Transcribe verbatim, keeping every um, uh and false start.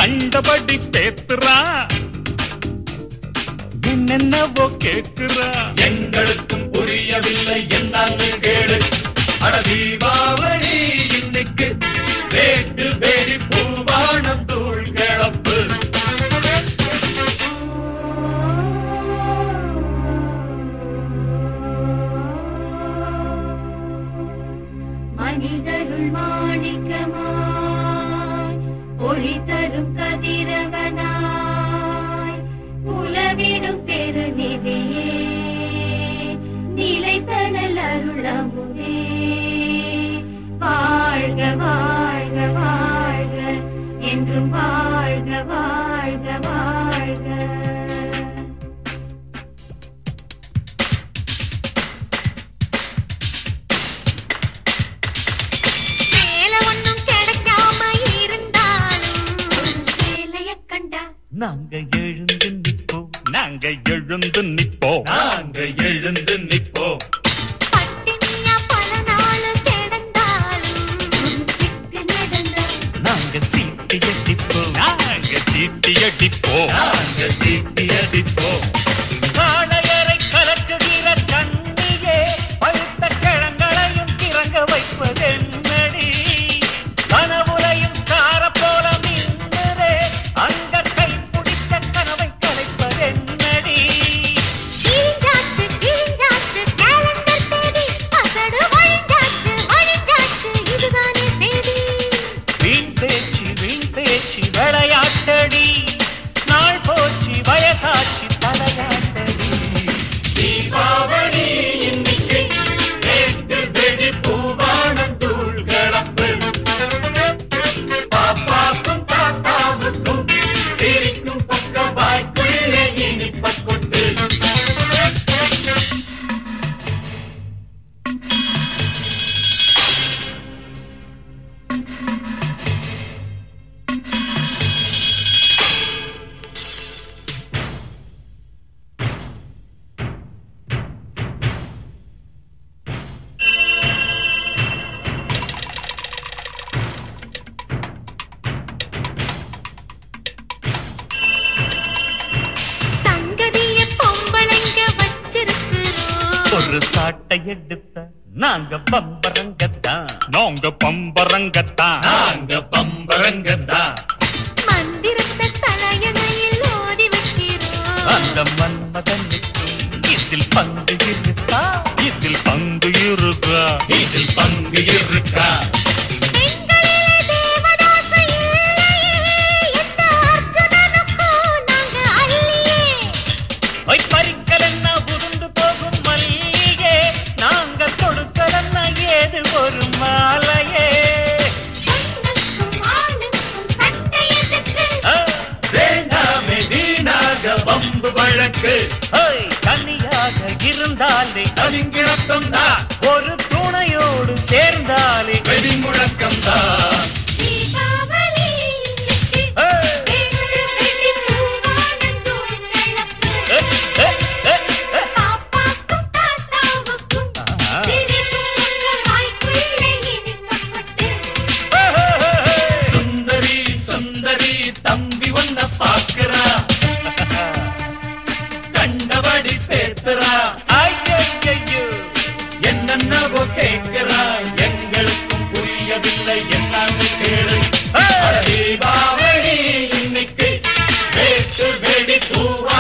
கண்டபடி பேத்துறா என்னென்னவோ கேக்குறா எங்களுக்கும் புரியவில்லை என்னான்னு கேளு அட தீபாவளி இன்னைக்கு வேட்டு வேடி பூவானம் தூள் கிளப்பு மனிதருள் மாணிக்கமாய் ஒளி தரும் கதிரவனாய் உலவிடும் பெருநிதியே நிலைத்தனல் அருளமுதே வாழ்க வாழ்க வாழ்க என்றும் வாழ்க வாழ்க வாழ்க. நாங்க எழுந்து நிப்போம் நாங்க எழுந்து நிப்போம் நாங்க எழுந்து நிப்போம் பட்டினியா பல நாள் கிடந்தாலும் சிக்கு நடந்த நாங்க சீட்டி அடிப்போம் நாங்க சீட்டி அடிப்போம் நாங்க சீட்டி அடிப்போம் காளையரை கலக்குகிற கண்ணியே பழுத்த கிழங்களையும் கிறங்க வைப்பதென்னடி கனவுலையும் கார போல மின்னதே அங்க விளையாட்டடி நாள் போச்சு வயசாச்சு தலையாட்டடி தீபாவளி இன்னைக்கு வேட்டு வெடி பூவானம் தூள் கிளப்பு பாப்பாக்கும் தாத்தாவுக்கும் சிரிக்கும் பக்க வாய்க்குள்ளே இனிப்ப கொண்டு ஒரு சாட்டை எடுத்த நாங்க பம்பரங்கத்தான் நாங்க பம்பரங்கத்தான் நாங்க பம்பரங்கத்தான் மந்திரத்தை தலையணையில் ஓதி வைக்கிறோம் அந்த மன்மதனுக்கும் இதில் பங்கு இருக்கா இதில் பங்கு இருக்கா இதில் பங்கு இருக்கா பறிக்கலன்னா புகுந்து போகும் மல்லிகே நாங்க கொடுக்கலன்னா ஏது ஒரு மாலையே வேண்டாமே வீணாக பம்பு வழக்கு தனியாக இருந்தாலே அதிங்கிழக்கம் தான் ஒரு துணையோடு சேர்ந்தாலே வெடி முழக்கம் தான் சுந்தரி சுந்தரி தம்பி ஒன்ன பாக்குறா கண்டபடி பேத்துறா என்னென்னவோ கேட்கிறா எங்களுக்கும் புரியவில்லை என்னான்னு கேளு தீபாவளி இன்னைக்கு வேட்டு வெடி பூவா